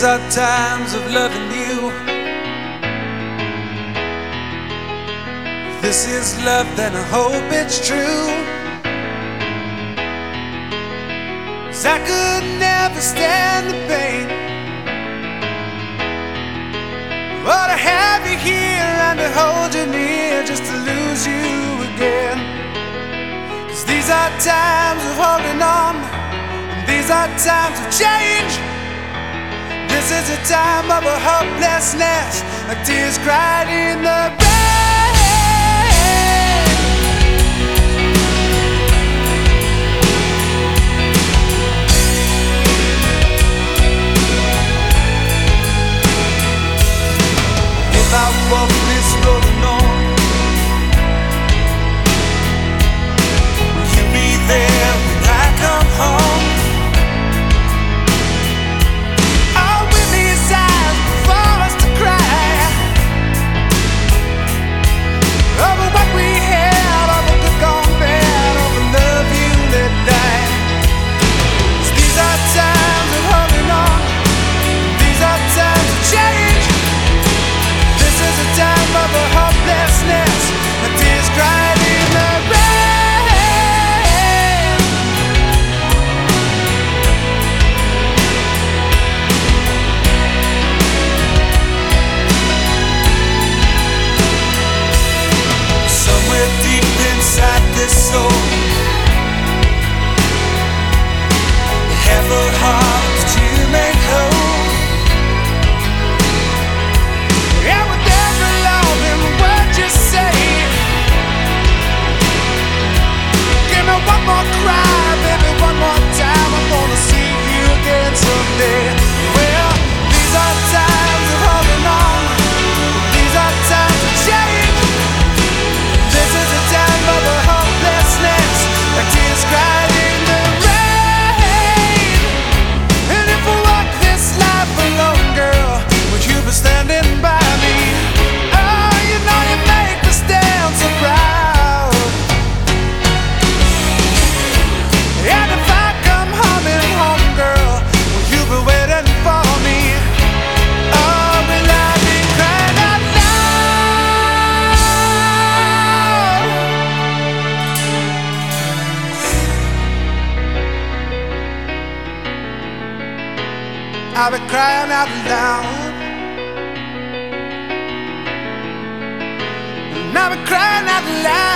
These are times of loving you. This is love, then I hope it's true. 'Cause I could never stand the pain. But to have you here and to hold you near, just to lose you again. 'Cause these are times of holding on, and these are times of change. This is a time of a hopelessness, like tears cried in the rain. If I walk this road alone, will you be there when I come home? I'll be crying out loud, and I'll be crying out loud.